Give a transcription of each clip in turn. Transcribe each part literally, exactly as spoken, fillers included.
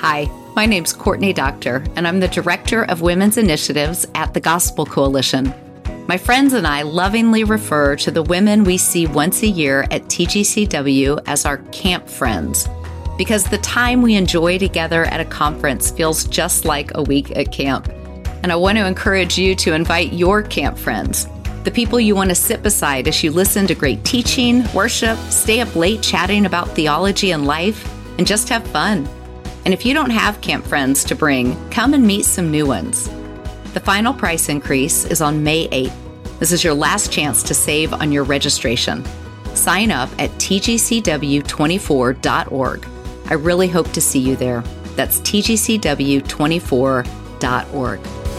Hi, my name's Courtney Doctor, and I'm the Director of Women's Initiatives at the Gospel Coalition. My friends and I lovingly refer to the women we see once a year at T G C W as our camp friends, because the time we enjoy together at a conference feels just like a week at camp. And I want to encourage you to invite your camp friends, the people you want to sit beside as you listen to great teaching, worship, stay up late chatting about theology and life, and just have fun. And if you don't have camp friends to bring, come and meet some new ones. The final price increase is on May eighth. This is your last chance to save on your registration. Sign up at T G C W twenty-four dot org. I really hope to see you there. That's T G C W twenty-four dot org.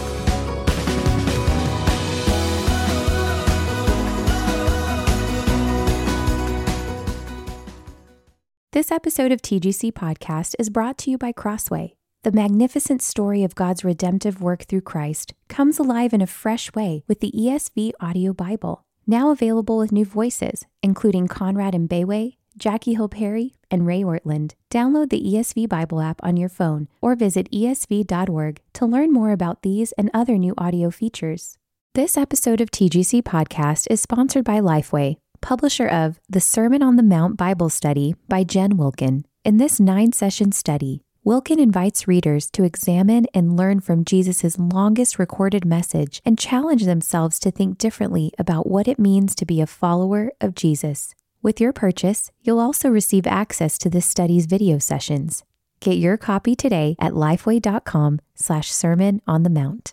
This episode of T G C Podcast is brought to you by Crossway. The magnificent story of God's redemptive work through Christ comes alive in a fresh way with the E S V Audio Bible, now available with new voices, including Conrad Mbewe, Jackie Hill Perry, and Ray Ortland. Download the E S V Bible app on your phone or visit E S V dot org to learn more about these and other new audio features. This episode of T G C Podcast is sponsored by Lifeway, publisher of The Sermon on the Mount Bible Study by Jen Wilkin. In this nine-session study, Wilkin invites readers to examine and learn from Jesus' longest recorded message and challenge themselves to think differently about what it means to be a follower of Jesus. With your purchase, you'll also receive access to this study's video sessions. Get your copy today at lifeway.com slash sermon on the mount.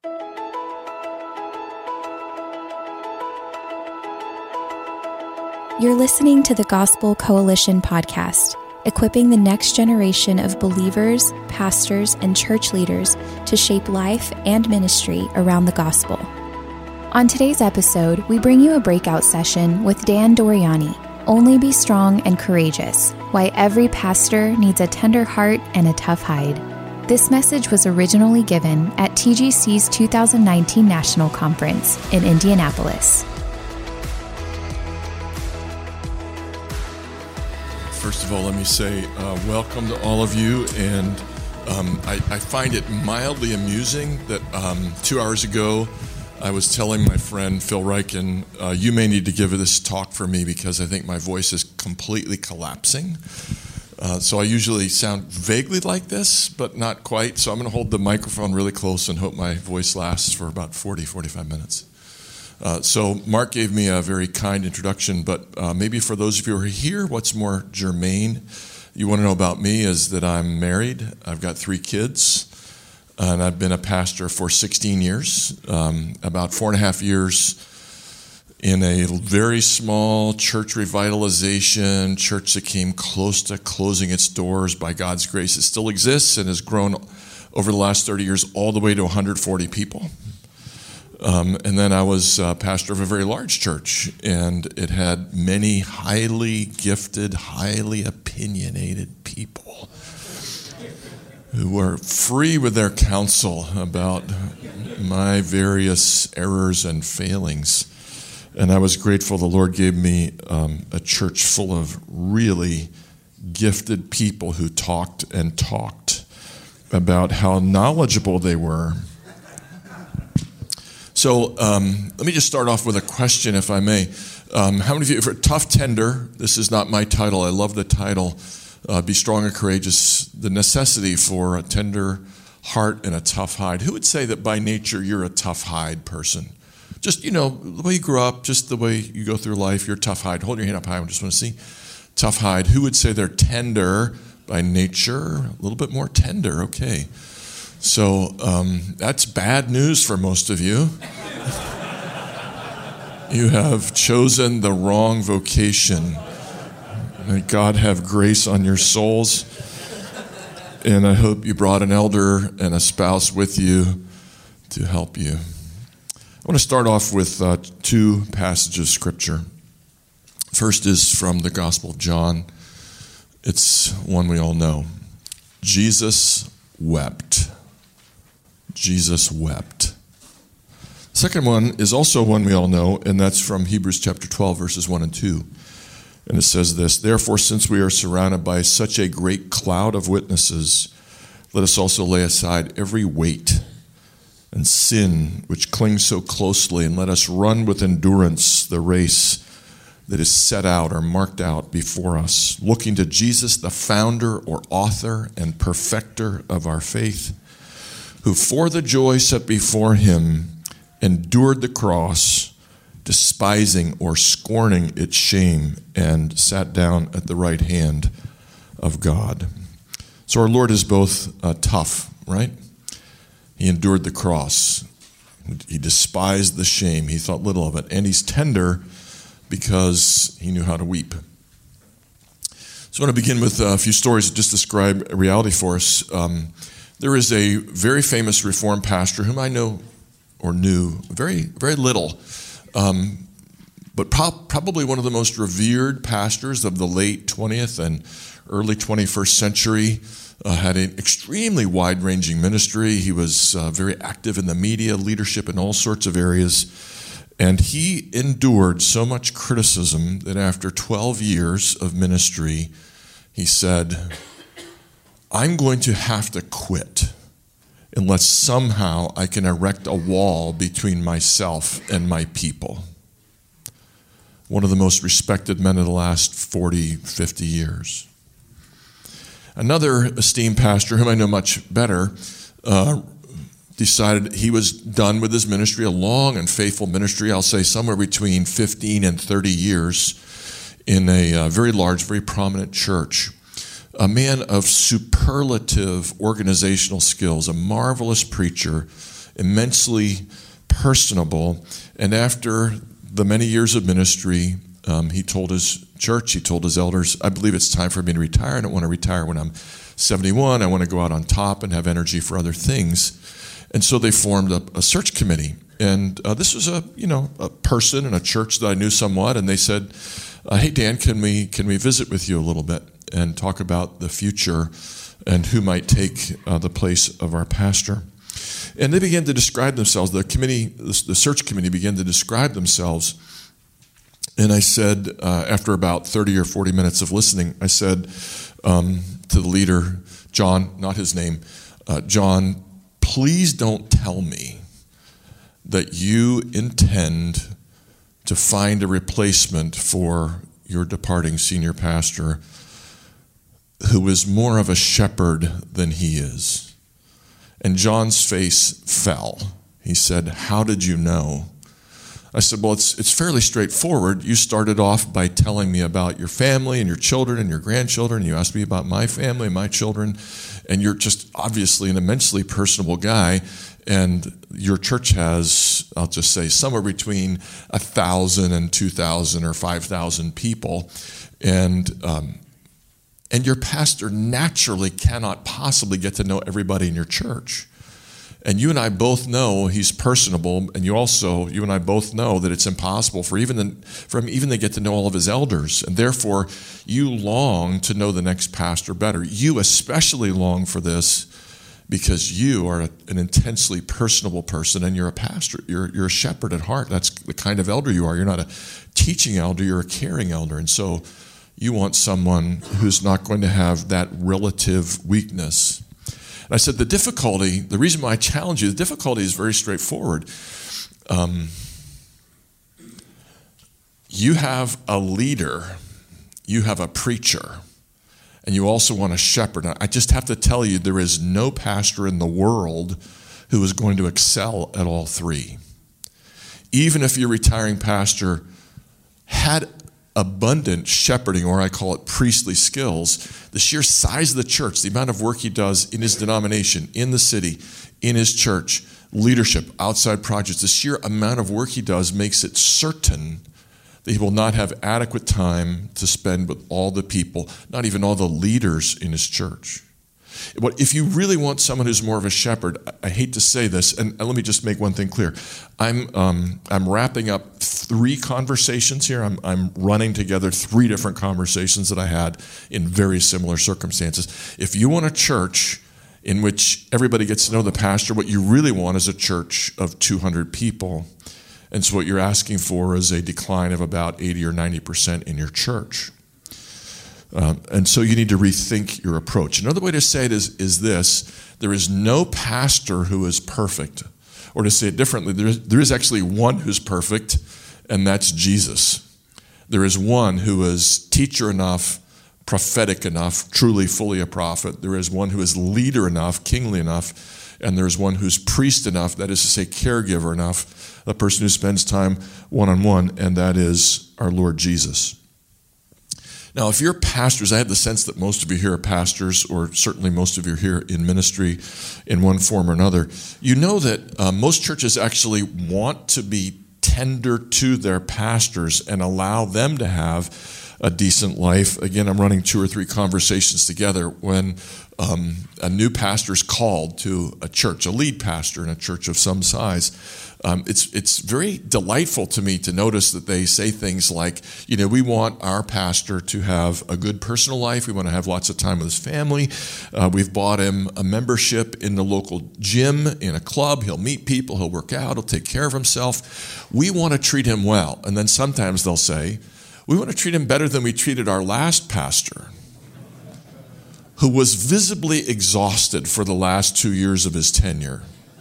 You're listening to the Gospel Coalition podcast, equipping the next generation of believers, pastors, and church leaders to shape life and ministry around the gospel. On today's episode, we bring you a breakout session with Dan Doriani, Only Be Strong and Courageous, Why Every Pastor Needs a Tender Heart and a Tough Hide. This message was originally given at T G C's two thousand nineteen National Conference in Indianapolis. First of all, let me say uh, welcome to all of you, and um, I, I find it mildly amusing that um, two hours ago I was telling my friend Phil Ryken, uh, you may need to give this talk for me because I think my voice is completely collapsing. Uh, so I usually sound vaguely like this, but not quite, so I'm going to hold the microphone really close and hope my voice lasts for about forty, forty-five minutes. Uh, so Mark gave me a very kind introduction, but uh, maybe for those of you who are here, what's more germane you want to know about me is that I'm married. I've got three kids, and I've been a pastor for sixteen years, um, about four and a half years in a very small church revitalization, church that came close to closing its doors by God's grace. It still exists and has grown over the last thirty years all the way to one hundred forty people. Um, and then I was uh, pastor of a very large church, and it had many highly gifted, highly opinionated people who were free with their counsel about my various errors and failings. And I was grateful the Lord gave me um, a church full of really gifted people who talked and talked about how knowledgeable they were. So um, let me just start off with a question, if I may. Um, how many of you, for Tough Tender, this is not my title, I love the title, uh, Be Strong and Courageous, the necessity for a tender heart and a tough hide. Who would say that by nature you're a tough hide person? Just, you know, the way you grew up, just the way you go through life, you're a tough hide. Hold your hand up high, I just want to see. Tough hide. Who would say they're tender by nature? A little bit more tender, okay. So um, that's bad news for most of you. You have chosen the wrong vocation. May God have grace on your souls. And I hope you brought an elder and a spouse with you to help you. I want to start off with uh, two passages of Scripture. First is from the Gospel of John. It's one we all know. Jesus wept. Jesus wept. The second one is also one we all know, and that's from Hebrews chapter twelve, verses one and two. And it says this, "Therefore, since we are surrounded by such a great cloud of witnesses, let us also lay aside every weight and sin which clings so closely, and let us run with endurance the race that is set out or marked out before us, looking to Jesus, the founder or author and perfecter of our faith, who for the joy set before him endured the cross, despising or scorning its shame, and sat down at the right hand of God. So our Lord is both uh, tough, right? He endured the cross. He despised the shame. He thought little of it. And he's tender because he knew how to weep. So I want to begin with a few stories that just describe a reality for us. Um, there is a very famous Reformed pastor whom I know or knew very, very little, um, but pro- probably one of the most revered pastors of the late twentieth and early twenty-first century. Uh, had an extremely wide-ranging ministry. He was uh, very active in the media, leadership in all sorts of areas. And he endured so much criticism that after twelve years of ministry, he said, I'm going to have to quit unless somehow I can erect a wall between myself and my people. One of the most respected men of the last forty, fifty years. Another esteemed pastor, whom I know much better, uh, decided he was done with his ministry, a long and faithful ministry, I'll say somewhere between fifteen and thirty years, in a uh, very large, very prominent church. A man of superlative organizational skills, a marvelous preacher, immensely personable, and after the many years of ministry, um, he told his church, he told his elders, I believe it's time for me to retire. I don't want to retire when I'm seventy-one. I want to go out on top and have energy for other things. And so they formed a, a search committee. And uh, this was a, you know, a person in a church that I knew somewhat. And they said, uh, hey, Dan, can we can we visit with you a little bit and talk about the future and who might take uh, the place of our pastor? And they began to describe themselves. The committee, the, the search committee began to describe themselves. And I said, uh, after about thirty or forty minutes of listening, I said um, to the leader, John, not his name, uh, John, please don't tell me that you intend to find a replacement for your departing senior pastor who is more of a shepherd than he is. And John's face fell. He said, how did you know? I said, well, it's it's fairly straightforward. You started off by telling me about your family and your children and your grandchildren. You asked me about my family and my children. And you're just obviously an immensely personable guy. And your church has, I'll just say, somewhere between one thousand and two thousand or five thousand people. And um, and your pastor naturally cannot possibly get to know everybody in your church. And you and I both know he's personable, and you also, you and I both know that it's impossible for even the, for him even to get to know all of his elders, and therefore you long to know the next pastor better. You especially long for this because you are a, an intensely personable person, and you're a pastor. You're you're a shepherd at heart. That's the kind of elder you are. You're not a teaching elder. You're a caring elder, and so you want someone who's not going to have that relative weakness. And I said, the difficulty, the reason why I challenge you, the difficulty is very straightforward. Um, you have a leader, you have a preacher, and you also want a shepherd. I just have to tell you, there is no pastor in the world who is going to excel at all three. Even if your retiring pastor had abundant shepherding, or I call it priestly skills, the sheer size of the church, the amount of work he does in his denomination, in the city, in his church, leadership, outside projects, the sheer amount of work he does makes it certain that he will not have adequate time to spend with all the people, not even all the leaders in his church. But if you really want someone who's more of a shepherd, I hate to say this, and let me just make one thing clear. I'm um, I'm wrapping up three conversations here. I'm I'm running together three different conversations that I had in very similar circumstances. If you want a church in which everybody gets to know the pastor, what you really want is a church of two hundred people. And so what you're asking for is a decline of about eighty or ninety percent in your church. Um, and so you need to rethink your approach. Another way to say it is, is this: there is no pastor who is perfect. Or to say it differently, there is, there is actually one who's perfect, and that's Jesus. There is one who is teacher enough, prophetic enough, truly fully a prophet. There is one who is leader enough, kingly enough, and there's one who's priest enough, that is to say caregiver enough, a person who spends time one-on-one, and that is our Lord Jesus. Now, if you're pastors, I have the sense that most of you here are pastors, or certainly most of you are here in ministry in one form or another. You know that uh, most churches actually want to be tender to their pastors and allow them to have a decent life. Again, I'm running two or three conversations together when um, a new pastor is called to a church, a lead pastor in a church of some size. Um, it's it's very delightful to me to notice that they say things like, you know, we want our pastor to have a good personal life. We want to have lots of time with his family. Uh, we've bought him a membership in the local gym, in a club. He'll meet people. He'll work out. He'll take care of himself. We want to treat him well. And then sometimes they'll say, we want to treat him better than we treated our last pastor, who was visibly exhausted for the last two years of his tenure.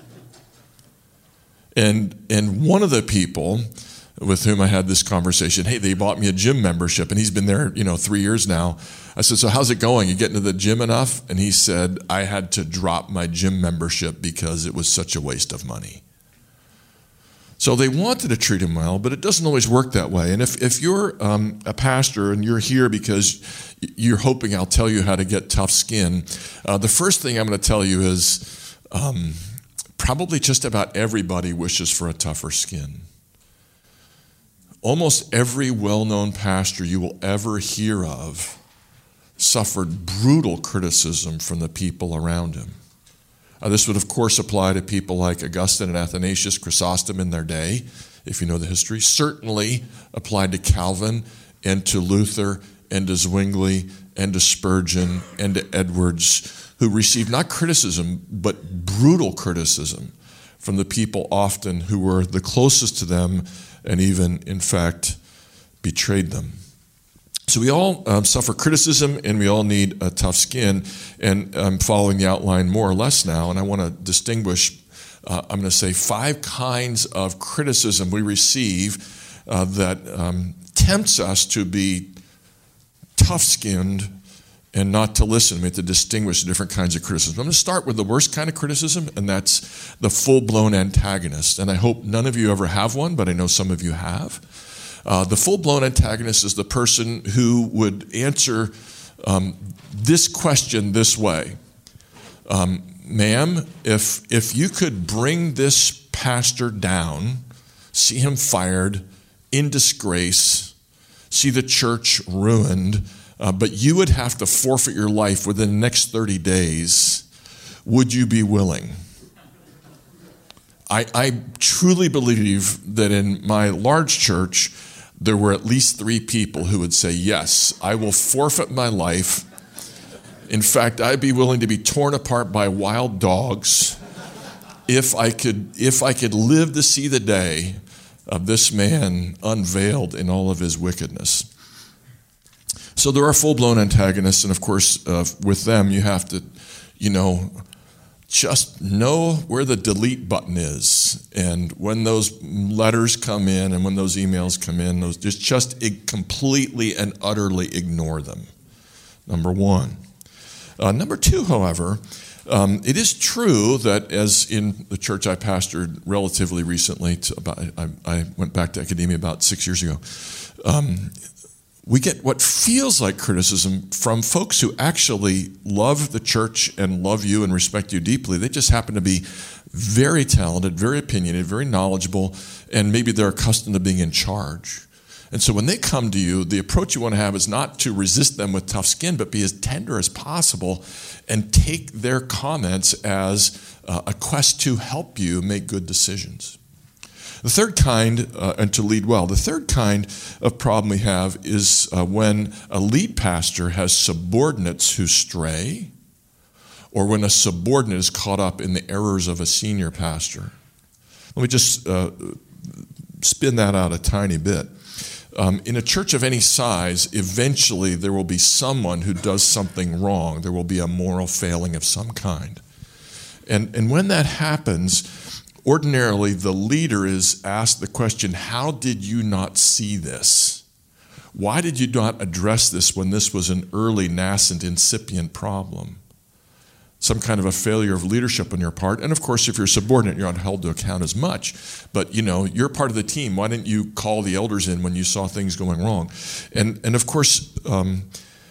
And and one of the people with whom I had this conversation, hey, they bought me a gym membership, and he's been there, you know, three years now. I said, so how's it going? You getting to the gym enough? And he said, I had to drop my gym membership because it was such a waste of money. So they wanted to treat him well, but it doesn't always work that way. And if, if you're um, a pastor and you're here because you're hoping I'll tell you how to get tough skin, uh, the first thing I'm going to tell you is um, probably just about everybody wishes for a tougher skin. Almost every well-known pastor you will ever hear of suffered brutal criticism from the people around him. Uh, this would, of course, apply to people like Augustine and Athanasius, Chrysostom in their day, if you know the history. Certainly applied to Calvin and to Luther and to Zwingli and to Spurgeon and to Edwards, who received not criticism, but brutal criticism from the people often who were the closest to them and even, in fact, betrayed them. So we all um, suffer criticism, and we all need a tough skin. And I'm following the outline more or less now, and I want to distinguish, uh, I'm going to say, five kinds of criticism we receive uh, that um, tempts us to be tough-skinned and not to listen. We have to distinguish the different kinds of criticism. I'm going to start with the worst kind of criticism, and that's the full-blown antagonist. And I hope none of you ever have one, but I know some of you have. Uh, the full-blown antagonist is the person who would answer um, this question this way. Um, Ma'am, if, if you could bring this pastor down, see him fired, in disgrace, see the church ruined, uh, but you would have to forfeit your life within the next thirty days, would you be willing? I, I truly believe that in my large church, there were at least three people who would say, yes, I will forfeit my life. In fact, I'd be willing to be torn apart by wild dogs if I could, if I could live to see the day of this man unveiled in all of his wickedness. So there are full-blown antagonists, and of course, uh, with them, you have to, you know, just know where the delete button is. And when those letters come in and when those emails come in, those just, just completely and utterly ignore them. Number one. Uh, number two, however, um, it is true that as in the church I pastored relatively recently, to about, I, I went back to academia about six years ago, um, we get what feels like criticism from folks who actually love the church and love you and respect you deeply. They just happen to be very talented, very opinionated, very knowledgeable, and maybe they're accustomed to being in charge. And so when they come to you, the approach you want to have is not to resist them with tough skin, but be as tender as possible and take their comments as uh, a quest to help you make good decisions. The third kind, uh, and to lead well, the third kind of problem we have is uh, when a lead pastor has subordinates who stray, or when a subordinate is caught up in the errors of a senior pastor. Let me just uh, spin that out a tiny bit. Um, in a church of any size, eventually there will be someone who does something wrong. There will be a moral failing of some kind. And, and when that happens, ordinarily the leader is asked the question, how did you not see this? Why did you not address this when this was an early, nascent, incipient problem? Some kind of a failure of leadership on your part. And of course, if you're subordinate, you're not held to account as much. But, you know, you're part of the team. Why didn't you call the elders in when you saw things going wrong? And, and of course, um,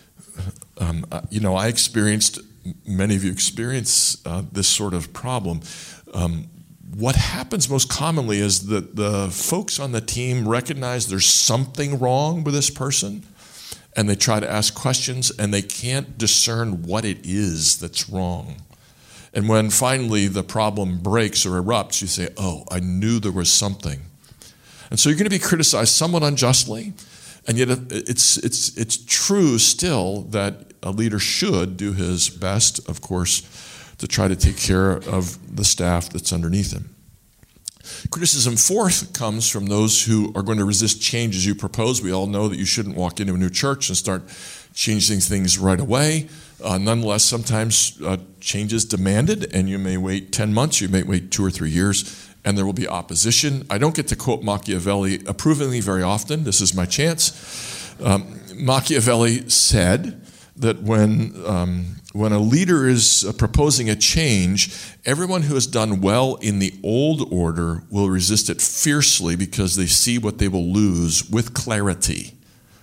um, you know, I experienced, many of you experience uh, this sort of problem. Um, what happens most commonly is that the folks on the team recognize there's something wrong with this person, and they try to ask questions, and they can't discern what it is that's wrong. And when finally the problem breaks or erupts, you say, oh, I knew there was something. And so you're going to be criticized somewhat unjustly, and yet it's, it's, it's true still that a leader should do his best, of course, to try to take care of the staff that's underneath him. Criticism, fourth, comes from those who are going to resist changes you propose. We all know that you shouldn't walk into a new church and start changing things right away. Uh, nonetheless, sometimes uh, change is demanded, and you may wait ten months, you may wait two or three years, and there will be opposition. I don't get to quote Machiavelli approvingly very often. This is my chance. Um, Machiavelli said that when um, when a leader is uh, proposing a change, everyone who has done well in the old order will resist it fiercely because they see what they will lose with clarity.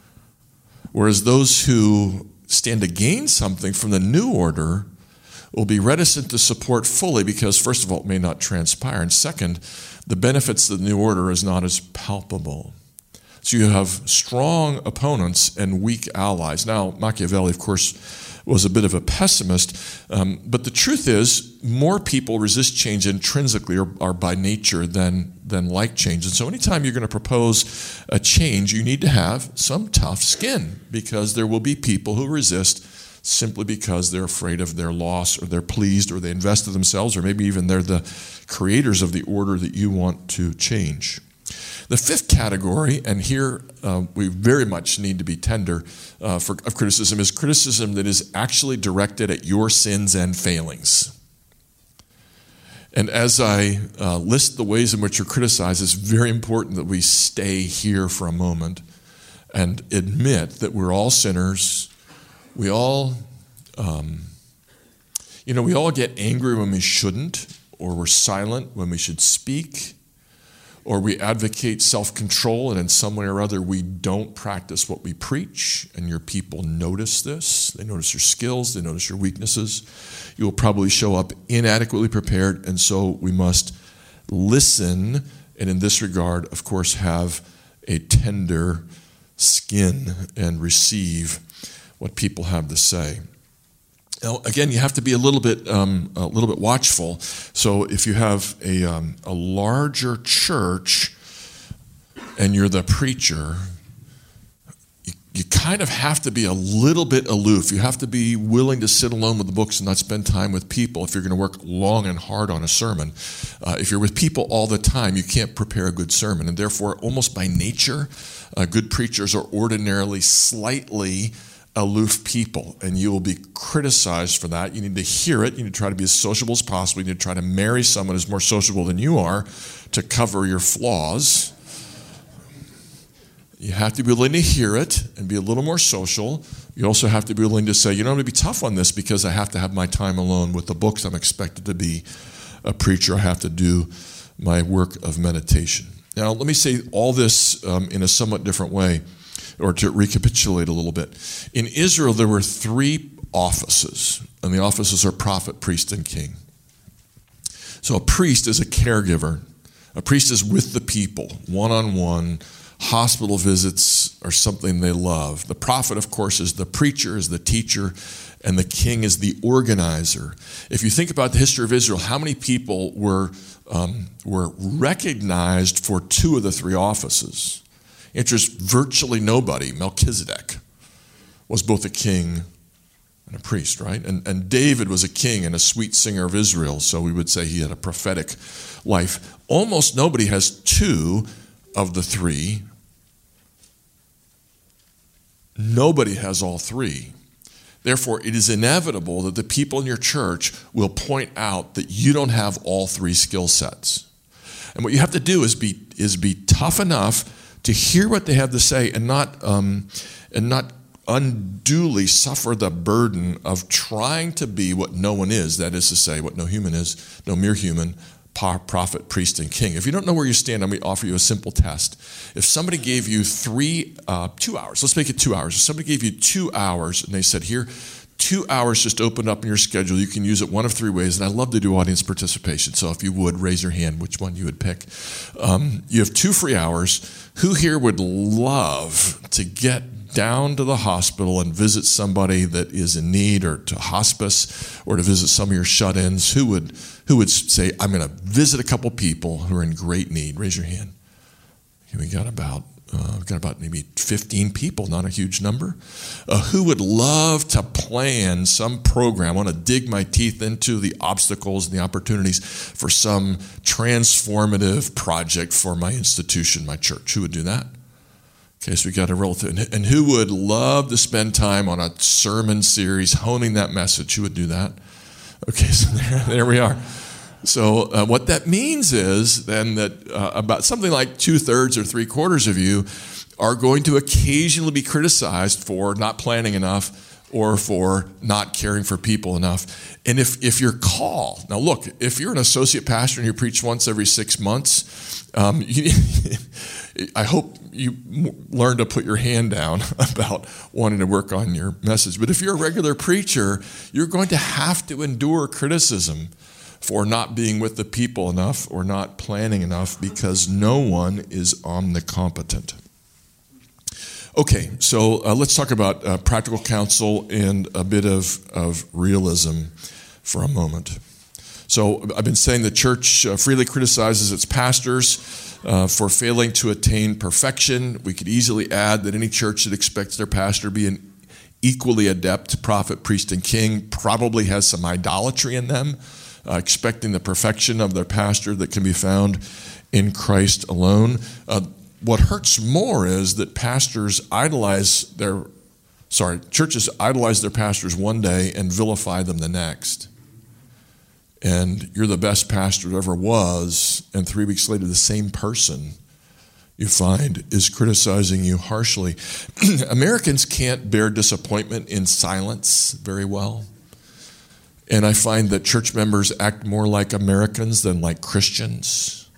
Whereas those who stand to gain something from the new order will be reticent to support fully because, first of all, it may not transpire, and second, the benefits of the new order is not as palpable. So you have strong opponents and weak allies. Now, Machiavelli, of course, was a bit of a pessimist, um, but the truth is more people resist change intrinsically or, or by nature than, than like change. And so anytime you're going to propose a change, you need to have some tough skin because there will be people who resist simply because they're afraid of their loss or they're pleased or they invested themselves or maybe even they're the creators of the order that you want to change. The fifth category, and here uh, we very much need to be tender uh, for, of criticism, is criticism that is actually directed at your sins and failings. And as I uh, list the ways in which you're criticized, it's very important that we stay here for a moment and admit that we're all sinners. We all, um, you know, we all get angry when we shouldn't, or we're silent when we should speak. Or we advocate self-control, and in some way or other, we don't practice what we preach, and your people notice this. They notice your skills, they notice your weaknesses. You will probably show up inadequately prepared, and so we must listen, and in this regard, of course, have a tender skin and receive what people have to say. Now, again, you have to be a little bit, um, a little bit watchful. So, if you have a um, a larger church, and you're the preacher, you, you kind of have to be a little bit aloof. You have to be willing to sit alone with the books and not spend time with people. If you're going to work long and hard on a sermon, uh, if you're with people all the time, you can't prepare a good sermon, and therefore, almost by nature, uh, good preachers are ordinarily slightly aloof people, and you will be criticized for that. You need to hear it. You need to try to be as sociable as possible. You need to try to marry someone who's more sociable than you are to cover your flaws. You have to be willing to hear it and be a little more social. You also have to be willing to say, you know, I'm going to be tough on this because I have to have my time alone with the books. I'm expected to be a preacher. I have to do my work of meditation. Now, let me say all this um, in a somewhat different way, or to recapitulate a little bit. In Israel, there were three offices, and the offices are prophet, priest, and king. So a priest is a caregiver. A priest is with the people, one-on-one. Hospital visits are something they love. The prophet, of course, is the preacher, is the teacher, and the king is the organizer. If you think about the history of Israel, how many people were, um, were recognized for two of the three offices? Interest virtually nobody. Melchizedek was both a king and a priest, right? And, and David was a king and a sweet singer of Israel, so we would say he had a prophetic life. Almost nobody has two of the three Nobody has all three. Therefore, it is inevitable that the people in your church will point out that you don't have all three skill sets. And what you have to do is be is be tough enough to hear what they have to say and not um, and not unduly suffer the burden of trying to be what no one is. That is to say, what no human is, no mere human, prophet, priest, and king. If you don't know where you stand, I'm going to offer you a simple test. If somebody gave you three, uh, two hours, let's make it two hours. If somebody gave you two hours and they said, here, two hours just opened up in your schedule. You can use it one of three ways, and I love to do audience participation. So if you would, raise your hand, which one you would pick. Um, you have two free hours. Who here would love to get down to the hospital and visit somebody that is in need, or to hospice, or to visit some of your shut-ins? Who would who would say, I'm going to visit a couple people who are in great need? Raise your hand. Okay, we got about uh, we got about maybe fifteen people, not a huge number. Uh, who would love to plan some program? I want to dig my teeth into the obstacles and the opportunities for some transformative project for my institution, my church. Who would do that? Okay, so we got a relative. And who would love to spend time on a sermon series, honing that message? Who would do that? Okay, so there, there we are. So uh, what that means is then that uh, about something like two-thirds or three-quarters of you are going to occasionally be criticized for not planning enough or for not caring for people enough. And if, if your call, now look, if you're an associate pastor and you preach once every six months, um, you, I hope you learn to put your hand down about wanting to work on your message. But if you're a regular preacher, you're going to have to endure criticism for not being with the people enough or not planning enough, because no one is omnicompetent. Okay, so uh, let's talk about uh, practical counsel and a bit of, of realism for a moment. So I've been saying the church uh, freely criticizes its pastors uh, for failing to attain perfection. We could easily add that any church that expects their pastor to be an equally adept prophet, priest, and king probably has some idolatry in them, uh, expecting the perfection of their pastor that can be found in Christ alone. Uh, what hurts more is that pastors idolize their, sorry, churches idolize their pastors one day and vilify them the next. And you're the best pastor there ever was, and three weeks later the same person you find is criticizing you harshly. Americans can't bear disappointment in silence very well. And I find that church members act more like Americans than like Christians.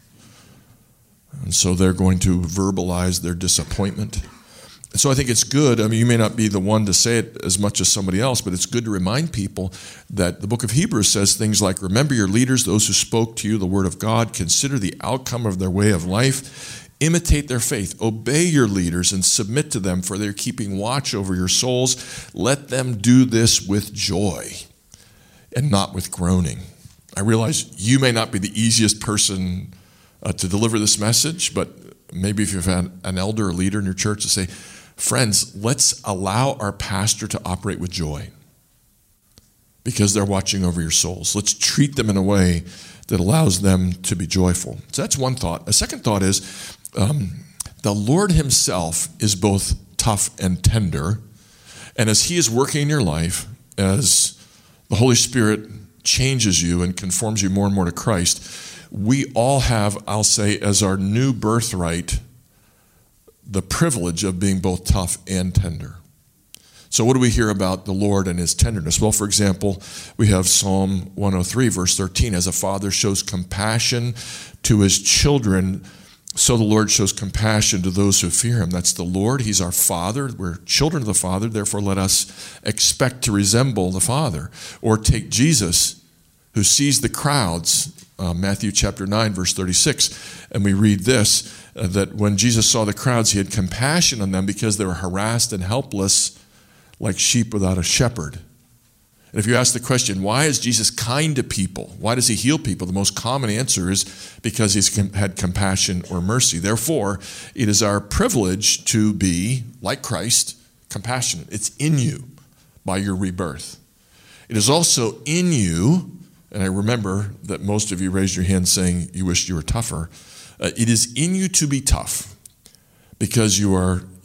And so they're going to verbalize their disappointment. So I think it's good. I mean, you may not be the one to say it as much as somebody else, but it's good to remind people that the book of Hebrews says things like, remember your leaders, those who spoke to you the word of God, consider the outcome of their way of life, imitate their faith, obey your leaders and submit to them, for they're keeping watch over your souls. Let them do this with joy and not with groaning. I realize you may not be the easiest person uh, to deliver this message, but maybe if you've had an elder or leader in your church to say, friends, let's allow our pastor to operate with joy because they're watching over your souls. Let's treat them in a way that allows them to be joyful. So that's one thought. A second thought is um, the Lord himself is both tough and tender. And as he is working in your life, as the Holy Spirit changes you and conforms you more and more to Christ, we all have, I'll say, as our new birthright, the privilege of being both tough and tender. So what do we hear about the Lord and his tenderness? Well, for example, we have Psalm one oh three, verse thirteen, as a father shows compassion to his children, so the Lord shows compassion to those who fear him. That's the Lord. He's our Father. We're children of the Father. Therefore, let us expect to resemble the Father. Or take Jesus, who sees the crowds, uh, Matthew chapter nine, verse thirty-six, and we read this, uh, that when Jesus saw the crowds, he had compassion on them because they were harassed and helpless like sheep without a shepherd. And if you ask the question, why is Jesus kind to people? Why does he heal people? The most common answer is because he's had compassion or mercy. Therefore, it is our privilege to be, like Christ, compassionate. It's in you by your rebirth. It is also in you, and I remember that most of you raised your hand saying you wished you were tougher. Uh, it is in you to be tough because you are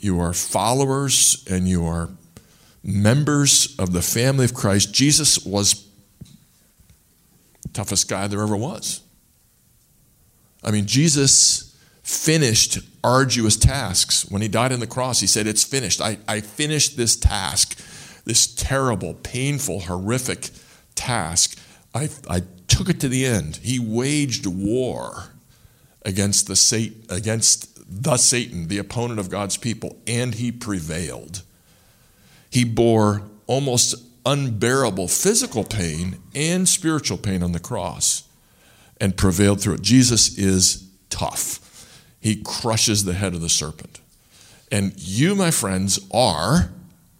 you are followers, and you are members of the family of Christ. Jesus was the toughest guy there ever was. I mean, Jesus finished arduous tasks. When he died on the cross, he said, it's finished. I, I finished this task, this terrible, painful, horrific task. I, I took it to the end. He waged war against the Satan, against the Satan, the opponent of God's people, and he prevailed. He bore almost unbearable physical pain and spiritual pain on the cross and prevailed through it. Jesus is tough. He crushes the head of the serpent. And you, my friends, are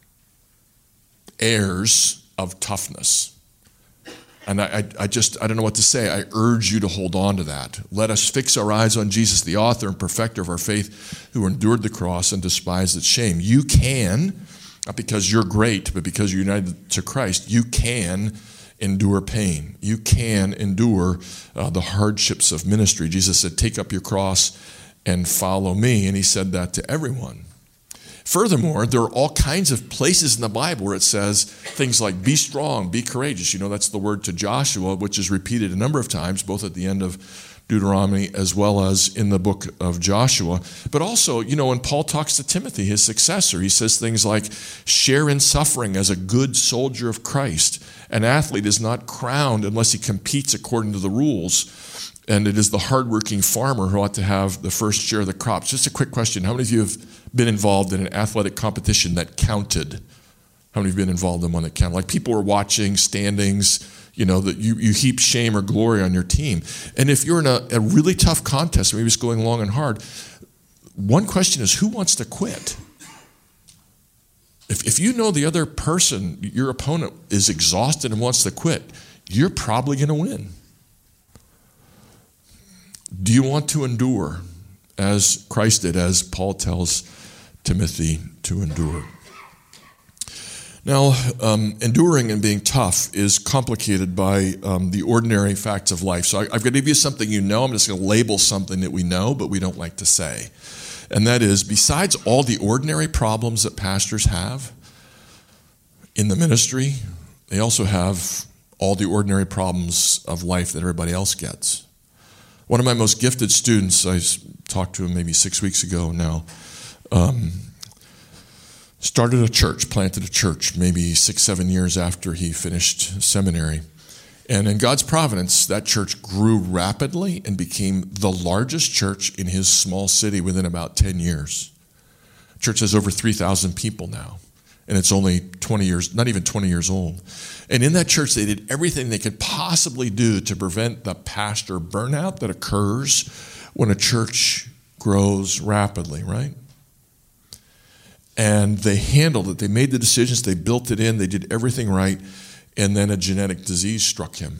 heirs of toughness. And I, I, I just, I don't know what to say. I urge you to hold on to that. Let us fix our eyes on Jesus, the author and perfecter of our faith, who endured the cross and despised its shame. You can, not because you're great, but because you're united to Christ, you can endure pain. You can endure uh, the hardships of ministry. Jesus said, take up your cross and follow me. And he said that to everyone. Furthermore, there are all kinds of places in the Bible where it says things like, be strong, be courageous. You know, that's the word to Joshua, which is repeated a number of times, both at the end of Deuteronomy as well as in the book of Joshua. But also, you know, when Paul talks to Timothy, his successor, he says things like, share in suffering as a good soldier of Christ. An athlete is not crowned unless he competes according to the rules. And it is the hardworking farmer who ought to have the first share of the crops. Just a quick question. How many of you have been involved in an athletic competition that counted? How many have been involved in one that counted? Like people were watching, standings, you know, that you, you heap shame or glory on your team. And if you're in a, a really tough contest, maybe it's going long and hard, one question is, who wants to quit? If, if you know the other person, your opponent, is exhausted and wants to quit, you're probably going to win. Do you want to endure as Christ did, as Paul tells Timothy to endure? Now, um, enduring and being tough is complicated by um, the ordinary facts of life. So I, I've got to give you something you know. I'm just going to label something that we know, but we don't like to say. And that is, besides all the ordinary problems that pastors have in the ministry, they also have all the ordinary problems of life that everybody else gets. One of my most gifted students, I talked to him maybe six weeks ago now, um, started a church, planted a church maybe six, seven years after he finished seminary. And in God's providence, that church grew rapidly and became the largest church in his small city within about ten years. The church has over three thousand people now, and it's only twenty years, not even twenty years old. And in that church, they did everything they could possibly do to prevent the pastor burnout that occurs when a church grows rapidly, right? And they handled it. They made the decisions. They built it in. They did everything right. And then a genetic disease struck him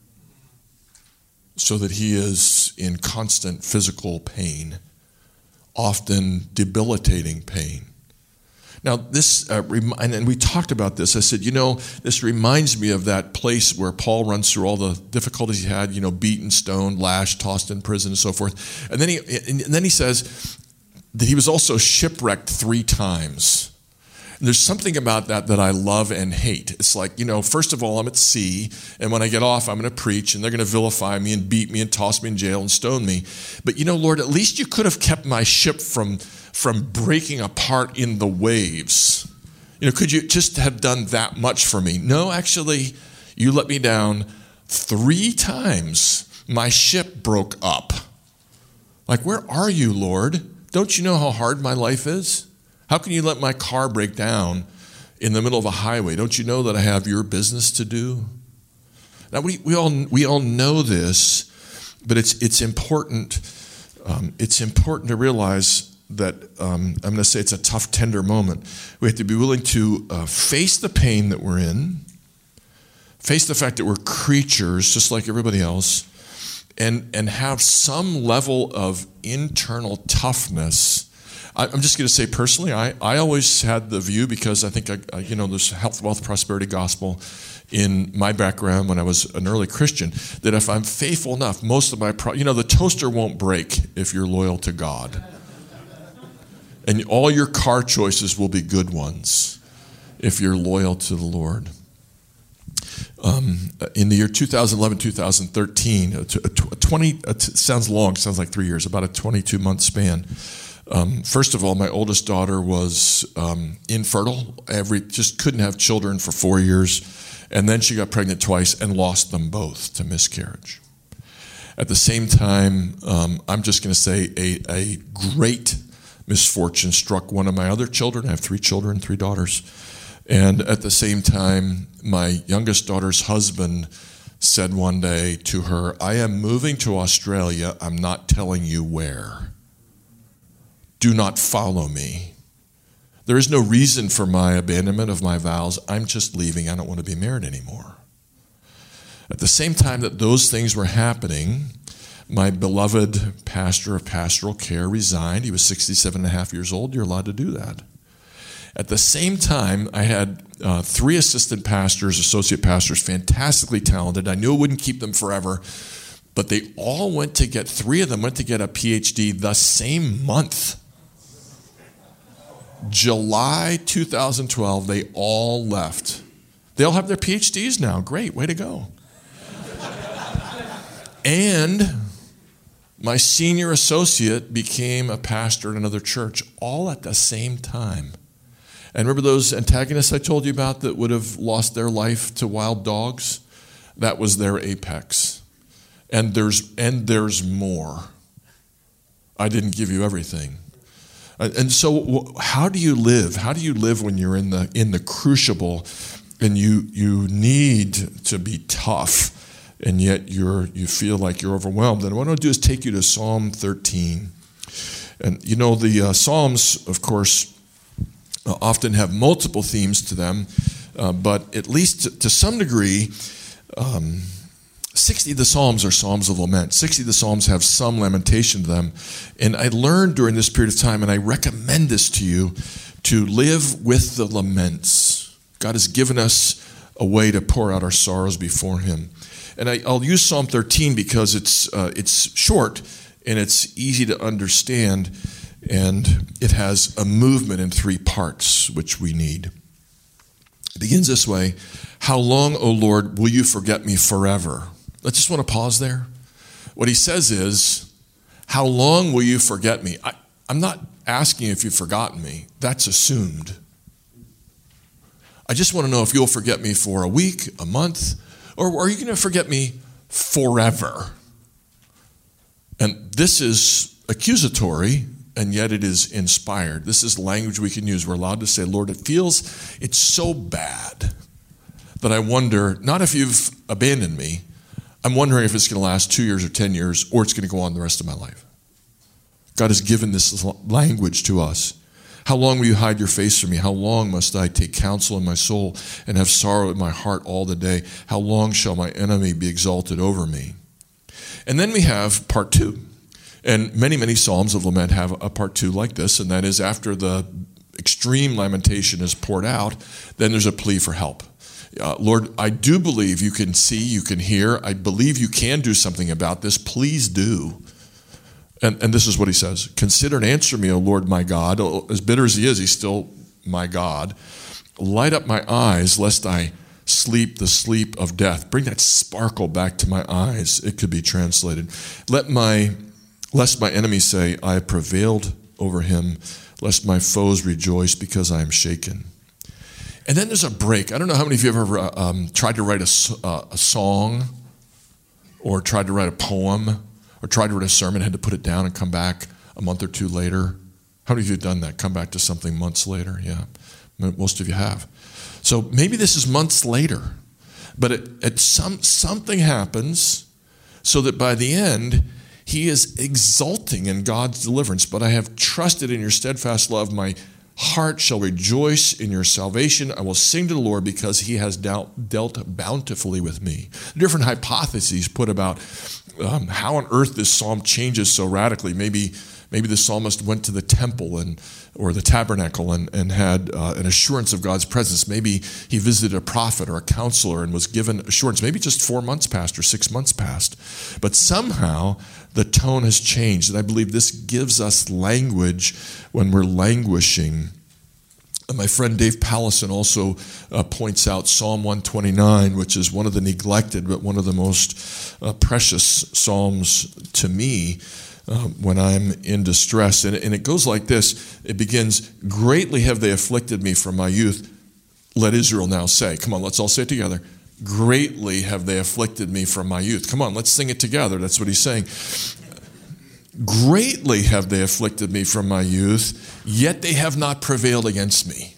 so that he is in constant physical pain, often debilitating pain. Now, this, uh, rem- and we talked about this. I said, you know, this reminds me of that place where Paul runs through all the difficulties he had, you know, beaten, stoned, lashed, tossed in prison, and so forth. And then he, and then he says that he was also shipwrecked three times. And there's something about that that I love and hate. It's like, you know, first of all, I'm at sea, and when I get off, I'm going to preach, and they're going to vilify me and beat me and toss me in jail and stone me. But, you know, Lord, at least you could have kept my ship from from breaking apart in the waves. You know, could you just have done that much for me? No, actually, you let me down three times. My ship broke up. Like, where are you, Lord? Don't you know how hard my life is? How can you let my car break down in the middle of a highway? Don't you know that I have your business to do? Now, we, we all we all know this, but it's it's important. Um, it's important to realize that um, I'm going to say it's a tough, tender moment. We have to be willing to uh, face the pain that we're in, face the fact that we're creatures just like everybody else, and and have some level of internal toughness. I, I'm just going to say personally, I, I always had the view, because I think, I, I, you know, there's health, wealth, prosperity gospel in my background when I was an early Christian, that if I'm faithful enough, most of my, pro- you know, the toaster won't break if you're loyal to God. And all your car choices will be good ones if you're loyal to the Lord. Um, in the year two thousand eleven, two thousand thirteen, a twenty, it sounds long, sounds like three years, about a twenty-two month span. Um, first of all, my oldest daughter was um, infertile, every just couldn't have children for four years. And then she got pregnant twice and lost them both to miscarriage. At the same time, um, I'm just going to say a, a great misfortune struck one of my other children. I have three children, three daughters. And at the same time, my youngest daughter's husband said one day to her, I am moving to Australia. I'm not telling you where. Do not follow me. There is no reason for my abandonment of my vows. I'm just leaving. I don't want to be married anymore. At the same time that those things were happening, my beloved pastor of pastoral care resigned. He was sixty-seven and a half years old. You're allowed to do that. At the same time, I had uh, three assistant pastors, associate pastors, fantastically talented. I knew it wouldn't keep them forever, but they all went to get, three of them went to get a P H D the same month. July two thousand twelve, they all left. They all have their P H Ds now. Great, way to go. And my senior associate became a pastor at another church, all at the same time. And remember those antagonists I told you about that would have lost their life to wild dogs? That was their apex. And there's and there's more. I didn't give you everything. And so how do you live? How do you live when you're in the in the crucible and you you need to be tough and yet you're you feel like you're overwhelmed? And what I want to do is take you to Psalm thirteen. And you know, the uh, Psalms, of course, uh, often have multiple themes to them, uh, but at least to, to some degree, um, sixty of the Psalms are Psalms of lament. sixty of the Psalms have some lamentation to them. And I learned during this period of time, and I recommend this to you, to live with the laments. God has given us a way to pour out our sorrows before him. And I, I'll use Psalm thirteen because it's uh, it's short and it's easy to understand, and it has a movement in three parts, which we need. It begins this way: How long, O Lord, will you forget me forever? I just want to pause there. What he says is, how long will you forget me? I, I'm not asking if you've forgotten me. That's assumed. I just want to know if you'll forget me for a week, a month, or are you going to forget me forever? And this is accusatory, and yet it is inspired. This is language we can use. We're allowed to say, Lord, it feels, it's so bad that I wonder, not if you've abandoned me, I'm wondering if it's going to last two years or ten years, or it's going to go on the rest of my life. God has given this language to us. How long will you hide your face from me? How long must I take counsel in my soul and have sorrow in my heart all the day? How long shall my enemy be exalted over me? And then we have part two. And many, many Psalms of lament have a part two like this, and that is after the extreme lamentation is poured out, then there's a plea for help. Uh, Lord, I do believe you can see, you can hear. I believe you can do something about this. Please do. And, and this is what he says. Consider and answer me, O Lord my God. As bitter as he is, he's still my God. Light up my eyes, lest I sleep the sleep of death. Bring that sparkle back to my eyes. It could be translated. Let my, lest my enemies say, I have prevailed over him, lest my foes rejoice because I am shaken. And then there's a break. I don't know how many of you have ever um, tried to write a, uh, a song or tried to write a poem or tried to write a sermon, had to put it down and come back a month or two later. How many of you have done that? Come back to something months later? Yeah, most of you have. So maybe this is months later, but it, it some something happens so that by the end, he is exulting in God's deliverance. But I have trusted in your steadfast love. My heart shall rejoice in your salvation. I will sing to the Lord because he has dealt, dealt bountifully with me. Different hypotheses put about um, how on earth this psalm changes so radically. Maybe Maybe the psalmist went to the temple and or the tabernacle and, and had uh, an assurance of God's presence. Maybe he visited a prophet or a counselor and was given assurance. Maybe just four months passed or six months passed. But somehow the tone has changed. And I believe this gives us language when we're languishing. And my friend Dave Pallison also uh, points out Psalm one twenty-nine, which is one of the neglected but one of the most uh, precious psalms to me. Uh, when I'm in distress. And, and it goes like this. It begins, greatly have they afflicted me from my youth. Let Israel now say. Come on, let's all say it together. Greatly have they afflicted me from my youth. Come on, let's sing it together. That's what he's saying. Greatly have they afflicted me from my youth, yet they have not prevailed against me.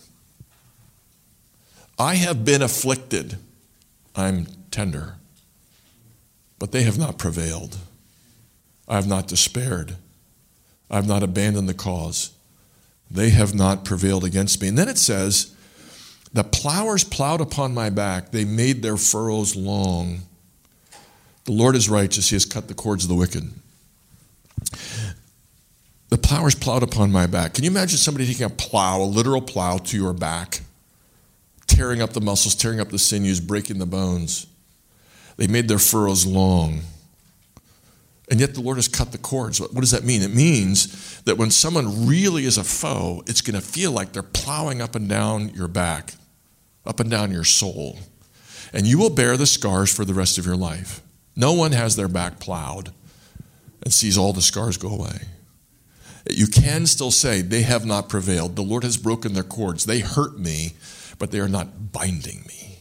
I have been afflicted. I'm tender. But they have not prevailed. I have not despaired. I have not abandoned the cause. They have not prevailed against me. And then it says, the plowers plowed upon my back. They made their furrows long. The Lord is righteous. He has cut the cords of the wicked. The plowers plowed upon my back. Can you imagine somebody taking a plow, a literal plow, to your back, tearing up the muscles, tearing up the sinews, breaking the bones? They made their furrows long. And yet the Lord has cut the cords. What does that mean? It means that when someone really is a foe, it's going to feel like they're plowing up and down your back, up and down your soul. And you will bear the scars for the rest of your life. No one has their back plowed and sees all the scars go away. You can still say, they have not prevailed. The Lord has broken their cords. They hurt me, but they are not binding me.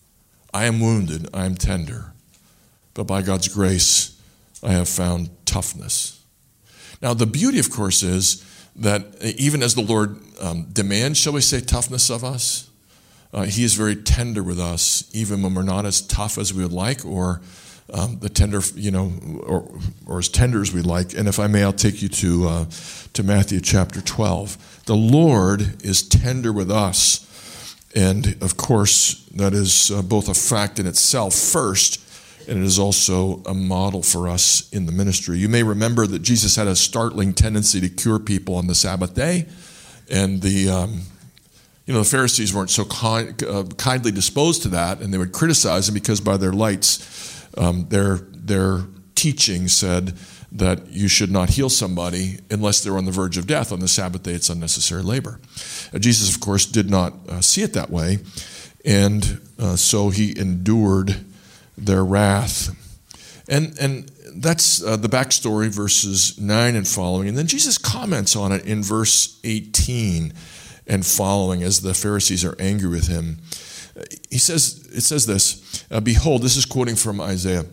I am wounded. I am tender. But by God's grace, I have found toughness. Now, the beauty, of course, is that even as the Lord um, demands, shall we say, toughness of us, uh, he is very tender with us, even when we're not as tough as we would like, or um, the tender, you know, or, or as tender as we'd like. And if I may, I'll take you to uh, to Matthew chapter twelve. The Lord is tender with us, and of course, that is uh, both a fact in itself first. And it is also a model for us in the ministry. You may remember that Jesus had a startling tendency to cure people on the Sabbath day. And the, um, you know, the Pharisees weren't so kind, uh, kindly disposed to that, and they would criticize him because by their lights, um, their, their teaching said that you should not heal somebody unless they're on the verge of death. On the Sabbath day, it's unnecessary labor. Uh, Jesus, of course, did not uh, see it that way. And uh, so he endured their wrath. And and that's uh, the backstory, verses nine and following. And then Jesus comments on it in verse eighteen and following as the Pharisees are angry with him. He says, it says this, uh, behold, this is quoting from Isaiah.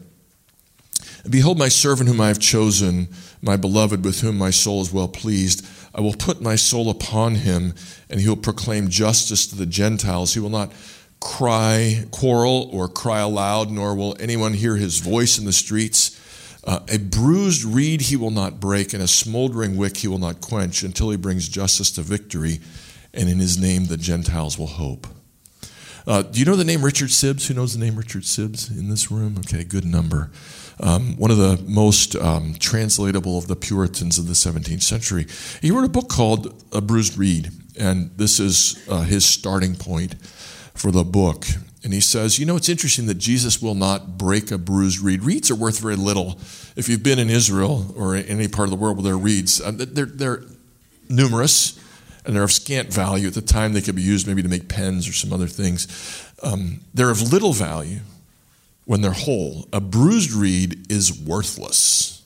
Behold my servant whom I have chosen, my beloved with whom my soul is well pleased. I will put my soul upon him, and he will proclaim justice to the Gentiles. He will not cry, quarrel, or cry aloud, nor will anyone hear his voice in the streets. Uh, a bruised reed he will not break, and a smoldering wick he will not quench, until he brings justice to victory, and in his name the Gentiles will hope. Uh, do you know the name Richard Sibbes? Who knows the name Richard Sibbes in this room? Okay, good number. Um, one of the most um, translatable of the Puritans of the seventeenth century. He wrote a book called A Bruised Reed, and this is uh, his starting point for the book. And he says, you know, it's interesting that Jesus will not break a bruised reed. Reeds are worth very little. If you've been in Israel or in any part of the world where there are reeds, uh, they're, they're numerous and they're of scant value. At the time, they could be used maybe to make pens or some other things. Um, they're of little value when they're whole. A bruised reed is worthless.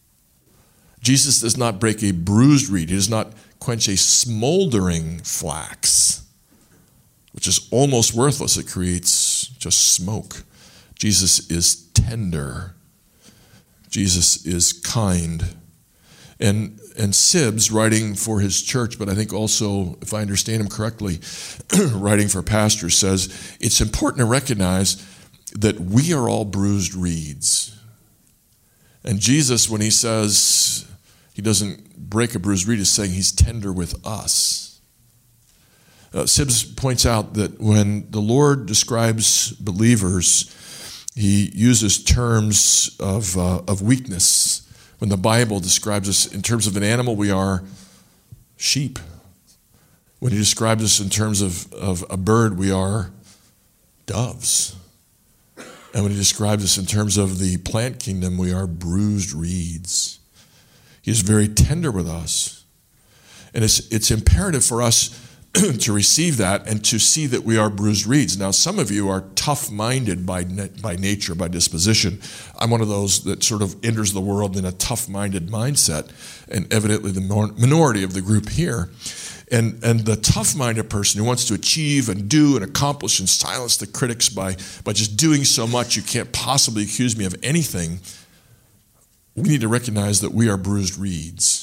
Jesus does not break a bruised reed. He does not quench a smoldering flax, which is almost worthless. It creates just smoke. Jesus is tender. Jesus is kind. And and Sibbes, writing for his church, but I think also, if I understand him correctly, writing for pastors, says it's important to recognize that we are all bruised reeds. And Jesus, when he says he doesn't break a bruised reed, is saying he's tender with us. Uh, Sibbes points out that when the Lord describes believers, he uses terms of uh, of weakness When the Bible describes us in terms of an animal, we are sheep. When he describes us in terms of, of a bird, we are doves. And when he describes us in terms of the plant kingdom, we are bruised reeds. He is very tender with us. And it's, it's imperative for us to receive that and to see that we are bruised reeds. Now, some of you are tough-minded by by nature, by disposition. I'm one of those that sort of enters the world in a tough-minded mindset, and evidently the minority of the group here. And and the tough-minded person who wants to achieve and do and accomplish and silence the critics by, by just doing so much you can't possibly accuse me of anything, we need to recognize that we are bruised reeds.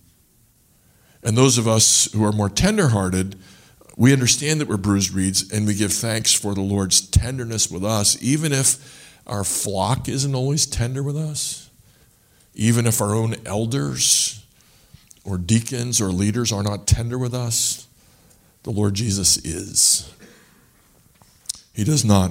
And those of us who are more tender-hearted, we understand that we're bruised reeds, and we give thanks for the Lord's tenderness with us, even if our flock isn't always tender with us, even if our own elders or deacons or leaders are not tender with us. The Lord Jesus is. He does not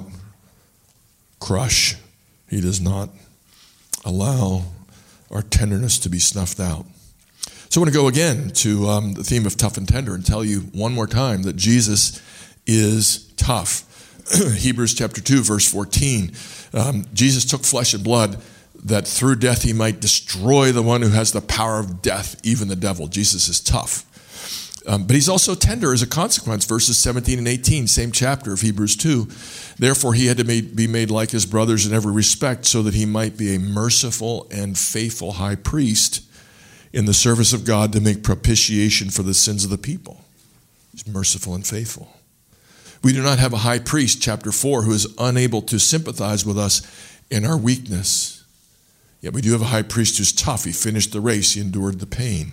crush. He does not allow our tenderness to be snuffed out. So I want to go again to um, the theme of tough and tender and tell you one more time that Jesus is tough. Hebrews chapter two, verse fourteen. Um, Jesus took flesh and blood that through death he might destroy the one who has the power of death, even the devil. Jesus is tough. Um, but he's also tender as a consequence. Verses seventeen and eighteen, same chapter of Hebrews two. Therefore he had to be made like his brothers in every respect so that he might be a merciful and faithful high priest in the service of God to make propitiation for the sins of the people. He's merciful and faithful. We do not have a high priest, chapter four, who is unable to sympathize with us in our weakness. Yet we do have a high priest who's tough. He finished the race. He endured the pain.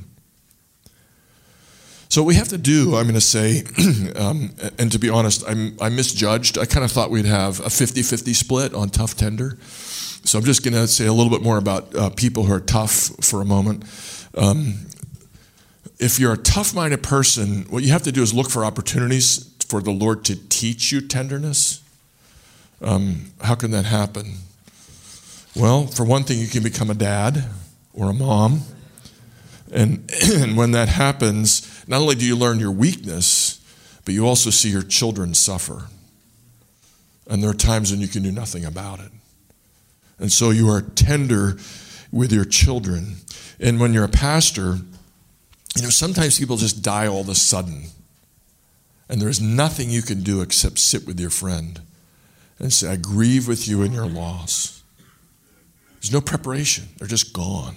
So what we have to do, I'm going to say, um, and to be honest, I'm, I misjudged. I kind of thought we'd have a fifty-fifty split on tough tender. So I'm just going to say a little bit more about uh, people who are tough for a moment. Um, if you're a tough-minded person, what you have to do is look for opportunities for the Lord to teach you tenderness. Um, how can that happen? Well, for one thing, you can become a dad or a mom. And, and when that happens, not only do you learn your weakness, but you also see your children suffer. And there are times when you can do nothing about it. And so you are tender with your children. And when you're a pastor, you know, sometimes people just die all of a sudden. And there's nothing you can do except sit with your friend and say, I grieve with you in your loss. There's no preparation. They're just gone.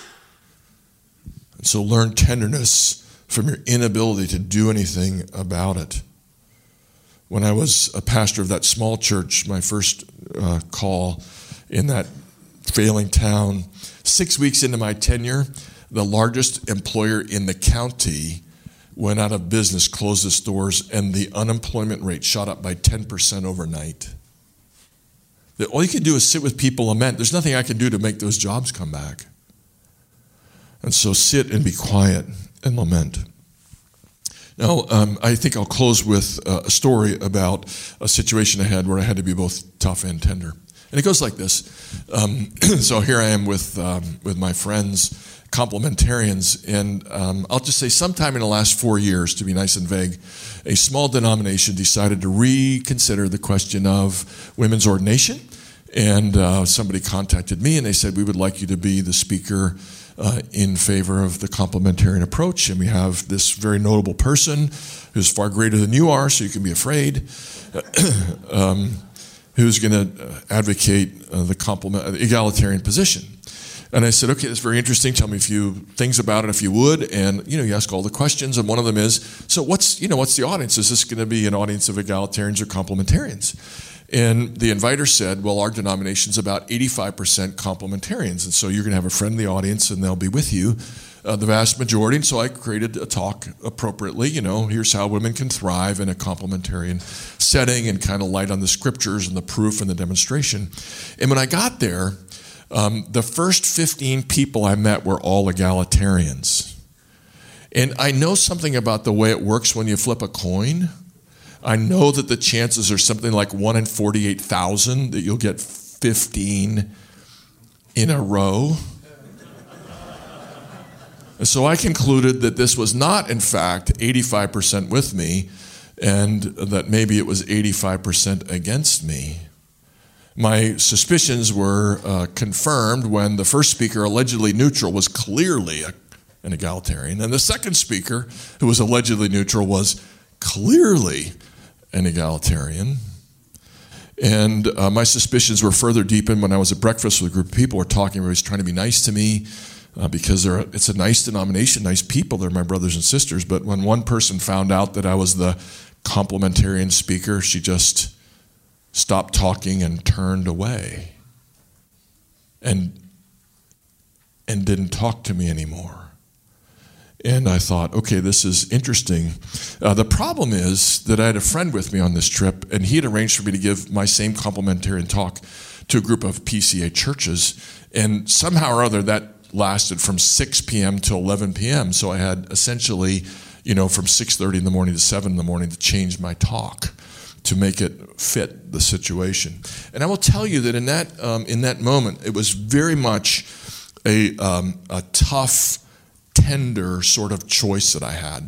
And so learn tenderness from your inability to do anything about it. When I was a pastor of that small church, my first uh, call in that failing town, six weeks into my tenure, the largest employer in the county went out of business, closed its doors, and the unemployment rate shot up by ten percent overnight. That all you can do is sit with people, lament. There's nothing I can do to make those jobs come back. And so sit and be quiet and lament. Now, um, I think I'll close with uh, a story about a situation I had where I had to be both tough and tender. And it goes like this. Um, so here I am with um, with my friends, complementarians, and um, I'll just say sometime in the last four years, to be nice and vague, a small denomination decided to reconsider the question of women's ordination. And uh, somebody contacted me, and they said, we would like you to be the speaker uh, in favor of the complementarian approach. And we have this very notable person who's far greater than you are, so you can be afraid. um, who's going to advocate uh, the complement, uh, egalitarian position. And I said, okay, that's very interesting. Tell me a few things about it if you would. And, you know, you ask all the questions. And one of them is, so what's, you know, what's the audience? Is this going to be an audience of egalitarians or complementarians? And the inviter said, well, our denomination's about eighty-five percent complementarians. And so you're going to have a friend in the audience and they'll be with you, uh, the vast majority. And so I created a talk appropriately. You know, here's how women can thrive in a complementarian setting and kind of light on the scriptures and the proof and the demonstration. And when I got there, um, the first fifteen people I met were all egalitarians. And I know something about the way it works when you flip a coin. I know that the chances are something like one in forty-eight thousand that you'll get fifteen in a row. And so I concluded that this was not, in fact, eighty-five percent with me, and that maybe it was eighty-five percent against me. My suspicions were uh, confirmed when the first speaker, allegedly neutral, was clearly a, an egalitarian, and the second speaker, who was allegedly neutral, was clearly an egalitarian. And uh, my suspicions were further deepened when I was at breakfast with a group of people who were talking. Everybody's trying to be nice to me uh, because they're, it's a nice denomination, nice people. They're my brothers and sisters. But when one person found out that I was the complementarian speaker, she just stopped talking and turned away and, and didn't talk to me anymore. And I thought, okay, this is interesting. Uh, the problem is that I had a friend with me on this trip, and he had arranged for me to give my same complementarian talk to a group of P C A churches. And somehow or other, that lasted from six p.m. to eleven p.m. So I had essentially, you know, from six thirty in the morning to seven in the morning to change my talk to make it fit the situation. And I will tell you that in that um, in that moment, it was very much a um, a tough, tender sort of choice that I had.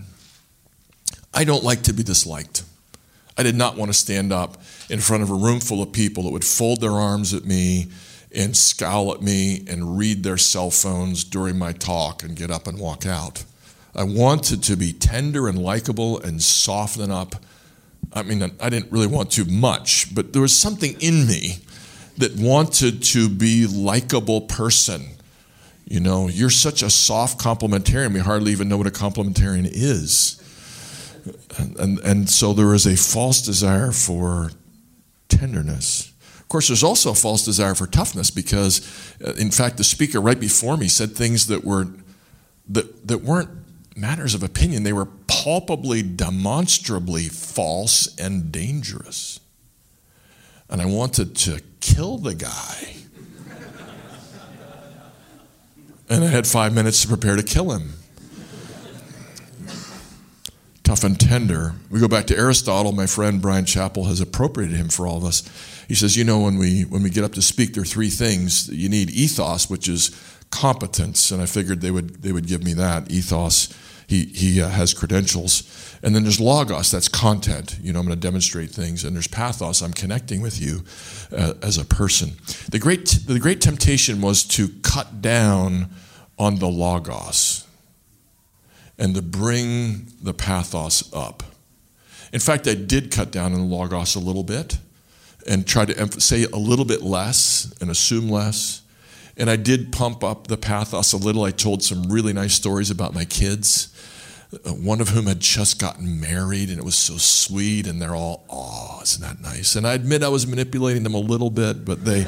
I don't like to be disliked. I did not want to stand up in front of a room full of people that would fold their arms at me and scowl at me and read their cell phones during my talk and get up and walk out. I wanted to be tender and likable and soften up. I mean, I didn't really want to much, but there was something in me that wanted to be a likable person. You know, you're such a soft complementarian, we hardly even know what a complementarian is. And, and, and so there is a false desire for tenderness. Of course, there's also a false desire for toughness because, uh, in fact, the speaker right before me said things that were that, that weren't matters of opinion. They were palpably, demonstrably false and dangerous. And I wanted to kill the guy. And I had five minutes to prepare to kill him. Tough and tender. We go back to Aristotle. My friend Brian Chappell has appropriated him for all of us. He says, you know, when we when we get up to speak, there are three things. You need ethos, which is competence, and I figured they would they would give me that. Ethos, he he uh, has credentials. And then there's logos, that's content. You know, I'm going to demonstrate things. And there's pathos, I'm connecting with you uh, as a person. The great the great temptation was to cut down on the logos and to bring the pathos up. In fact, I did cut down on the logos a little bit and try to emph- say a little bit less and assume less. And I did pump up the pathos a little. I told some really nice stories about my kids, uh, one of whom had just gotten married, and it was so sweet, and they're all, oh, isn't that nice? And I admit I was manipulating them a little bit, but they...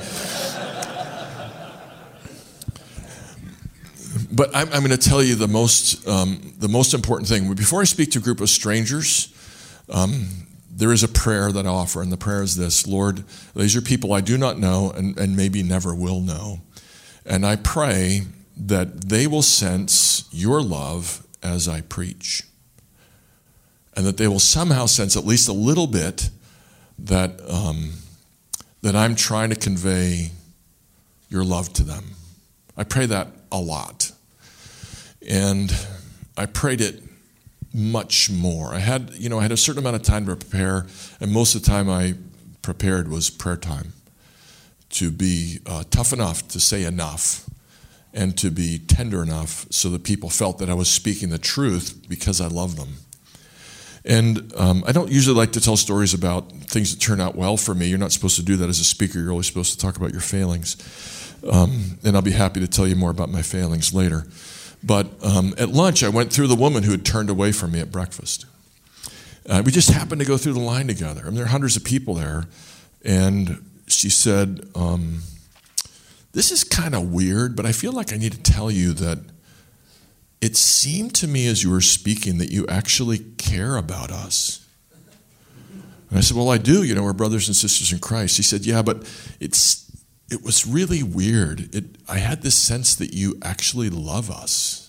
But I'm, I'm going to tell you the most um, the most important thing. Before I speak to a group of strangers, um, there is a prayer that I offer, and the prayer is this: Lord, these are people I do not know and, and maybe never will know. And I pray that they will sense your love as I preach, and that they will somehow sense at least a little bit that um, that I'm trying to convey your love to them. I pray that a lot. And I prayed it much more. I had, you know, I had a certain amount of time to prepare, and most of the time I prepared was prayer time, to be uh, tough enough to say enough and to be tender enough so that people felt that I was speaking the truth because I love them. And um, I don't usually like to tell stories about things that turn out well for me. You're not supposed to do that as a speaker. You're always supposed to talk about your failings. Um, and I'll be happy to tell you more about my failings later. But um, at lunch, I went through the woman who had turned away from me at breakfast. Uh, we just happened to go through the line together. I mean, there are hundreds of people there. And she said, um, this is kind of weird, but I feel like I need to tell you that it seemed to me as you were speaking that you actually care about us. And I said, well, I do. You know, we're brothers and sisters in Christ. She said, yeah, but it's it was really weird. It, I had this sense that you actually love us.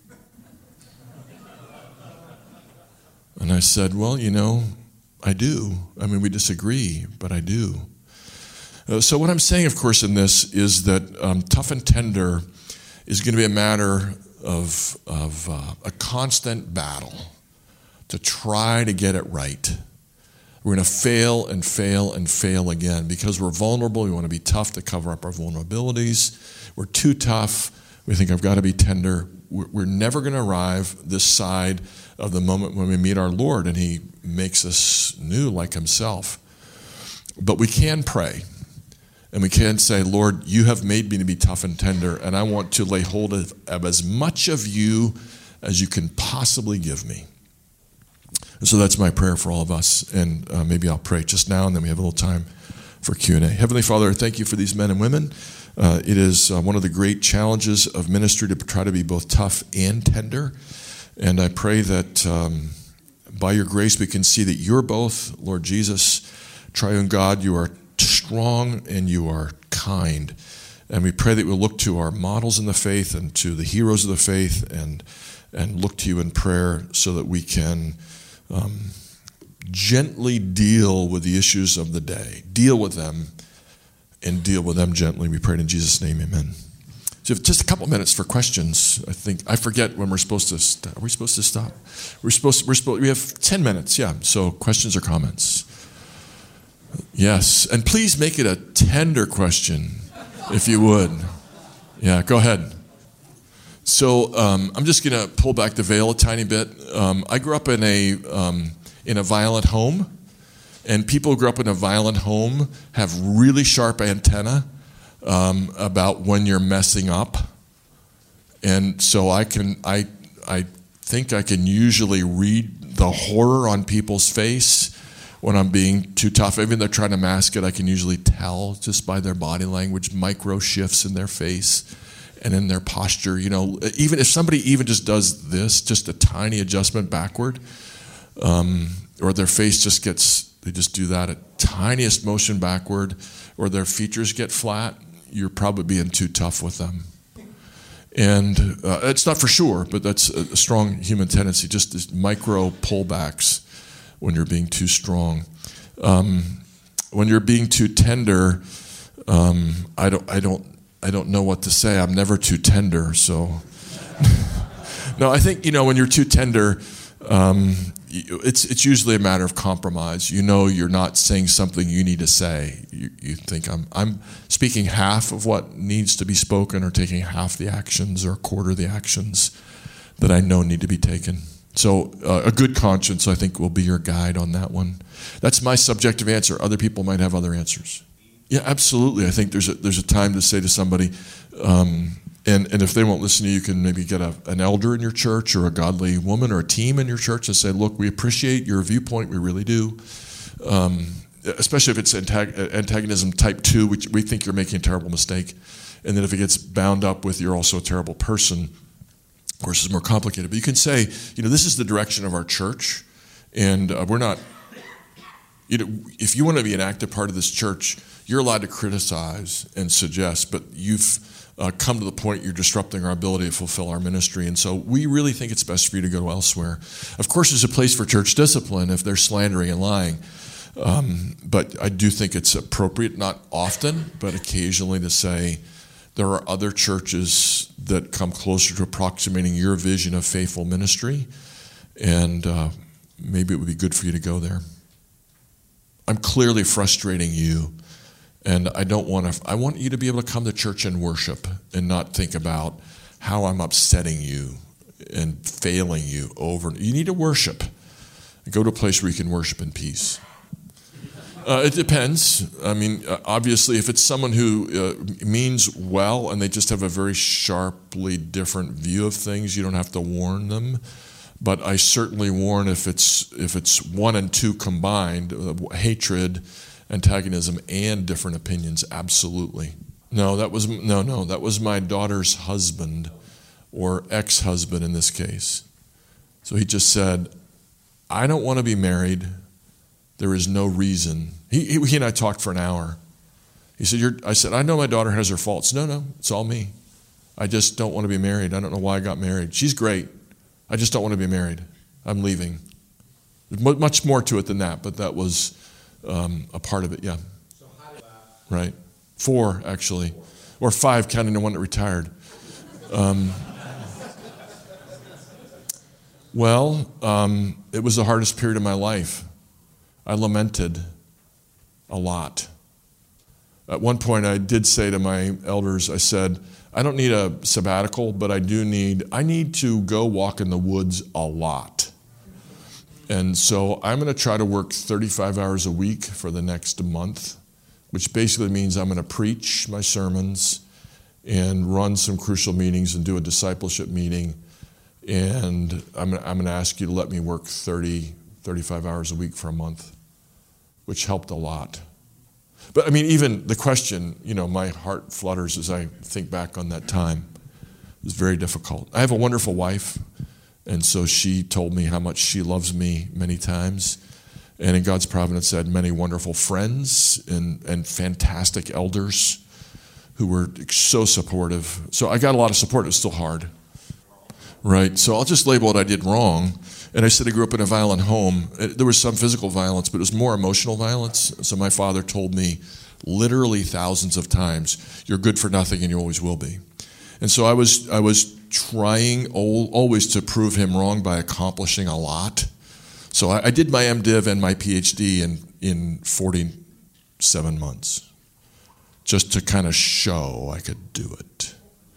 And I said, well, you know, I do. I mean, we disagree, but I do. Uh, so what I'm saying, of course, in this is that um, tough and tender is going to be a matter of, of uh, a constant battle to try to get it right. We're going to fail and fail and fail again because we're vulnerable. We want to be tough to cover up our vulnerabilities. We're too tough. We think I've got to be tender. We're, we're never going to arrive this side of the moment when we meet our Lord and he makes us new like himself. But we can pray. And we can say, Lord, you have made me to be tough and tender, and I want to lay hold of, of as much of you as you can possibly give me. And so that's my prayer for all of us. And uh, maybe I'll pray just now, and then we have a little time for Q and A. Heavenly Father, thank you for these men and women. Uh, it is uh, one of the great challenges of ministry to try to be both tough and tender. And I pray that um, by your grace we can see that you're both, Lord Jesus, triune God. You are strong and you are kind. And we pray that we'll look to our models in the faith and to the heroes of the faith and and look to you in prayer so that we can um, gently deal with the issues of the day. Deal with them and deal with them gently. We pray in Jesus' name, amen. So just a couple minutes for questions. I think I forget when we're supposed to stop. Are we supposed to stop? We're supposed to, we're supposed we have ten minutes, yeah. So questions or comments? Yes, and please make it a tender question, if you would. Yeah, go ahead. So um, I'm just going to pull back the veil a tiny bit. Um, I grew up in a um, in a violent home, and people who grew up in a violent home have really sharp antenna um, about when you're messing up, and so I can I I think I can usually read the horror on people's face when I'm being too tough. Even if they're trying to mask it, I can usually tell just by their body language, micro shifts in their face and in their posture. You know, even if somebody even just does this, just a tiny adjustment backward, um, or their face just gets, they just do that, a tiniest motion backward, or their features get flat, you're probably being too tough with them. And uh, it's not for sure, but that's a strong human tendency, just these micro pullbacks when you're being too strong. Um, when you're being too tender, um, I don't, I don't, I don't know what to say. I'm never too tender, so. No, I think, you know, when you're too tender, um, it's it's usually a matter of compromise. You know, you're not saying something you need to say. You, you think I'm I'm speaking half of what needs to be spoken, or taking half the actions, or a quarter of the actions that I know need to be taken. So uh, a good conscience, I think, will be your guide on that one. That's my subjective answer. Other people might have other answers. Yeah, absolutely. I think there's a, there's a time to say to somebody, um, and, and if they won't listen to you, you can maybe get a, an elder in your church or a godly woman or a team in your church and say, look, we appreciate your viewpoint. We really do. Um, especially if it's antag- antagonism type two, which we think you're making a terrible mistake. And then if it gets bound up with you're also a terrible person, of course, it's more complicated. But you can say, you know, this is the direction of our church, and uh, we're not, you know, if you want to be an active part of this church, you're allowed to criticize and suggest, but you've uh, come to the point you're disrupting our ability to fulfill our ministry. And so we really think it's best for you to go elsewhere. Of course, there's a place for church discipline if they're slandering and lying. Um, but I do think it's appropriate, not often, but occasionally, to say, there are other churches that come closer to approximating your vision of faithful ministry, and uh, maybe it would be good for you to go there. I'm clearly frustrating you, and I don't want to. I want you to be able to come to church and worship, and not think about how I'm upsetting you and failing you over. You need to worship. Go to a place where you can worship in peace. Uh, it depends. I mean, uh, obviously, if it's someone who uh, means well and they just have a very sharply different view of things, you don't have to warn them. But I certainly warn if it's if it's one and two combined, uh, hatred, antagonism, and different opinions. Absolutely. No, that was no, no. That was my daughter's husband, or ex-husband in this case. So he just said, "I don't want to be married. There is no reason." He, he, he and I talked for an hour. He said, You're, I said, I know my daughter has her faults. No, no, it's all me. I just don't want to be married. I don't know why I got married. She's great. I just don't want to be married. I'm leaving. There's much more to it than that, but that was um, a part of it, yeah. So how did that? Right. Four, actually. Or five, counting the one that retired. Um, Well, um, it was the hardest period of my life. I lamented a lot. At one point, I did say to my elders, I said, I don't need a sabbatical, but I do need, I need to go walk in the woods a lot. And so I'm going to try to work thirty-five hours a week for the next month, which basically means I'm going to preach my sermons and run some crucial meetings and do a discipleship meeting. And I'm, I'm going to ask you to let me work thirty, thirty-five hours a week for a month, which helped a lot. But I mean, even the question, you know, my heart flutters as I think back on that time. It was very difficult. I have a wonderful wife, and so she told me how much she loves me many times. And in God's providence, I had many wonderful friends and, and fantastic elders who were so supportive. So I got a lot of support. It was still hard, right? So I'll just label what I did wrong. And I said I grew up in a violent home. There was some physical violence, but it was more emotional violence. So my father told me literally thousands of times, you're good for nothing and you always will be. And so I was I was trying always to prove him wrong by accomplishing a lot. So I, I did my MDiv and my PhD in, in forty-seven months, just to kind of show I could do it.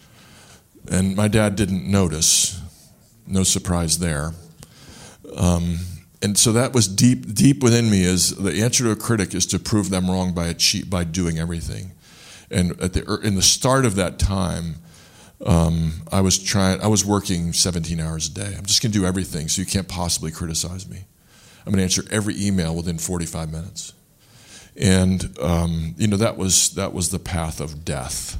And my dad didn't notice. No surprise there. Um, and so that was deep, deep within me. Is the answer to a critic is to prove them wrong by achieve, by doing everything. And at the in the start of that time, um, I was trying. I was working seventeen hours a day. I'm just going to do everything, so you can't possibly criticize me. I'm going to answer every email within forty-five minutes. And um, you know that was that was the path of death.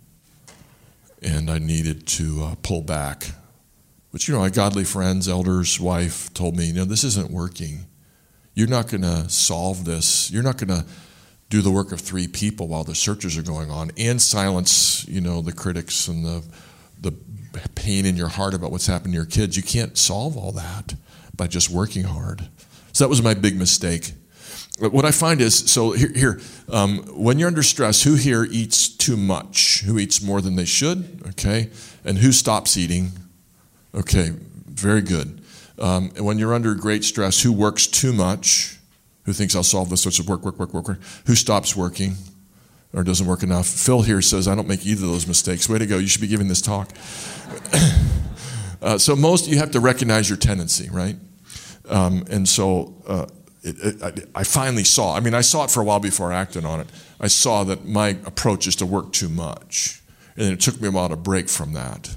And I needed to uh, pull back. But, you know, my godly friends, elders, wife told me, you know, this isn't working. You're not going to solve this. You're not going to do the work of three people while the searches are going on and silence, you know, the critics and the the pain in your heart about what's happened to your kids. You can't solve all that by just working hard. So that was my big mistake. But what I find is, so here, here um, when you're under stress, who here eats too much? Who eats more than they should? Okay. And who stops eating? Okay, very good. Um, and when you're under great stress, who works too much? Who thinks I'll solve this? Sorts of work, work, work, work, work. Who stops working or doesn't work enough? Phil here says, I don't make either of those mistakes. Way to go. You should be giving this talk. uh, so most, you have to recognize your tendency, right? Um, and so uh, it, it, I, I finally saw, I mean, I saw it for a while before I acted on it. I saw that my approach is to work too much. And it took me a while to break from that.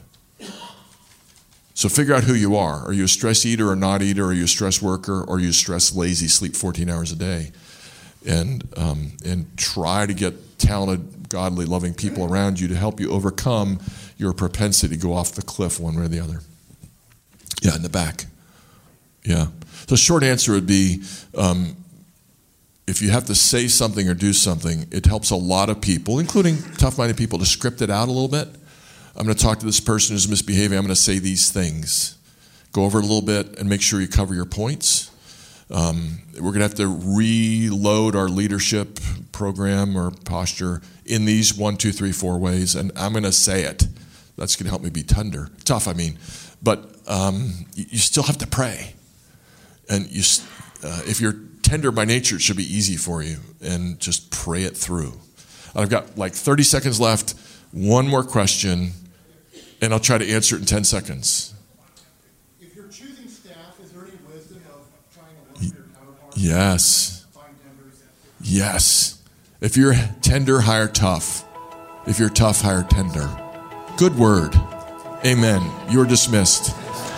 So figure out who you are. Are you a stress eater or not eater? Are you a stress worker? Or are you a stress lazy, sleep fourteen hours a day? And um, and try to get talented, godly, loving people around you to help you overcome your propensity to go off the cliff one way or the other. Yeah, in the back. Yeah. So short answer would be, um, if you have to say something or do something, it helps a lot of people, including tough-minded people, to script it out a little bit. I'm going to talk to this person who's misbehaving. I'm going to say these things. Go over it a little bit and make sure you cover your points. Um, we're going to have to reload our leadership program or posture in these one, two, three, four ways, and I'm going to say it. That's going to help me be tender. Tough, I mean. But um, you, you still have to pray. And you, uh, if you're tender by nature, it should be easy for you. And just pray it through. I've got like thirty seconds left. One more question, and I'll try to answer it in ten seconds. If you're choosing staff, is there any wisdom of trying to look at your counterparts? Yes. Find tenders? Yes. If you're tender, hire tough. If you're tough, hire tender. Good word. Amen. You're dismissed.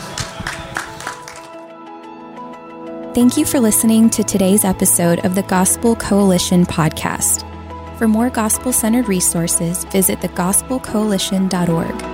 Thank you for listening to today's episode of the Gospel Coalition podcast. For more gospel-centered resources, visit the gospel coalition dot org.